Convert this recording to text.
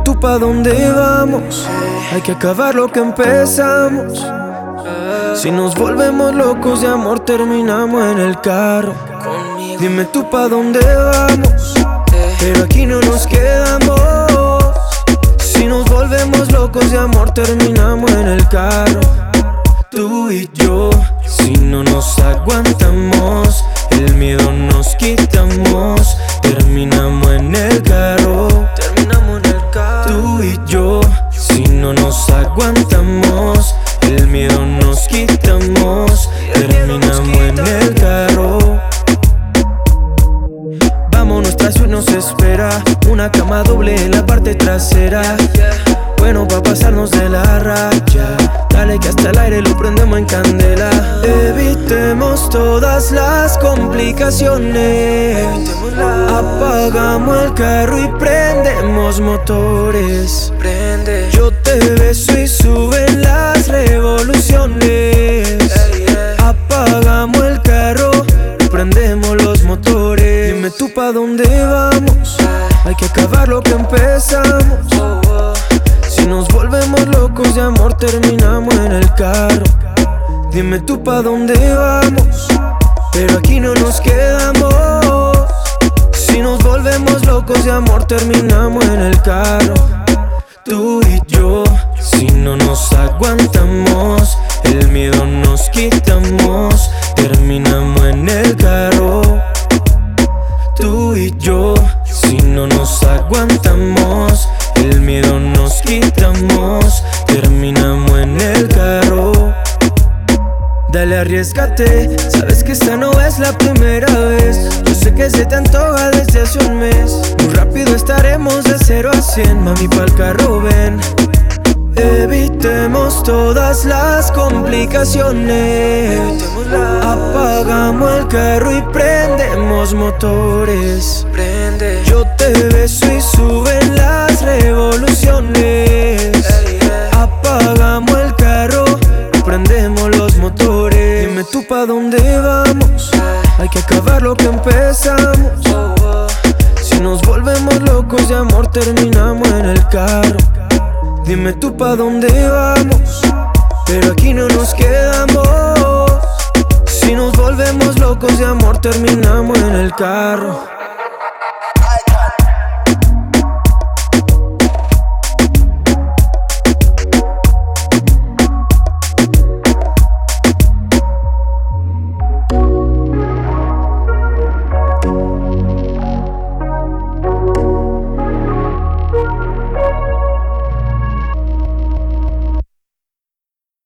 tú pa' dónde vamos. Hay que acabar lo que empezamos. Si nos volvemos locos de amor, terminamos en el carro. Dime tú pa' dónde vamos, pero aquí no nos quedamos. Si nos volvemos locos de amor, terminamos en el carro. Tú y yo, si no nos aguantamos, el miedo nos quitamos, terminamos en el carro. Tú y yo, si no nos aguantamos, el miedo nos quitamos, terminamos en el carro. Vamos, nuestra suite nos espera, una cama doble en la parte trasera. Bueno, pa' pasarnos de la raya, dale que hasta el aire lo prendemos en candela. Evitemos todas las complicaciones, apagamos el carro y prendemos motores. Yo te beso y suben las revoluciones. Apagamos el carro y prendemos los motores. Dime tú pa' dónde vamos, hay que acabar lo que empezamos. Si nos volvemos locos de amor, terminamos en el carro. Dime tú pa' dónde vamos, pero aquí no nos quedamos. Si nos volvemos locos de amor, terminamos en el carro. Tú y yo, si no nos aguantamos, el miedo nos quitamos, terminamos en el carro. Tú y yo, si no nos aguantamos, el miedo nos quitamos, terminamos en el carro. Dale, arriésgate, sabes que esta no es la primera vez. Yo sé que se te antoja desde hace un mes. Muy rápido estaremos de 0 a 100, mami, pa'l carro ven. Evitemos todas las complicaciones, apagamos el carro y prendemos motores. Yo te beso y suben las revoluciones. Apagamos el carro y prendemos los motores. Dime tú pa' dónde vamos, hay que acabar lo que empezamos. Si nos volvemos locos de amor, terminamos en el carro. Dime tú pa' dónde vamos, pero aquí no nos quedamos. Si nos volvemos locos de amor, terminamos en el carro.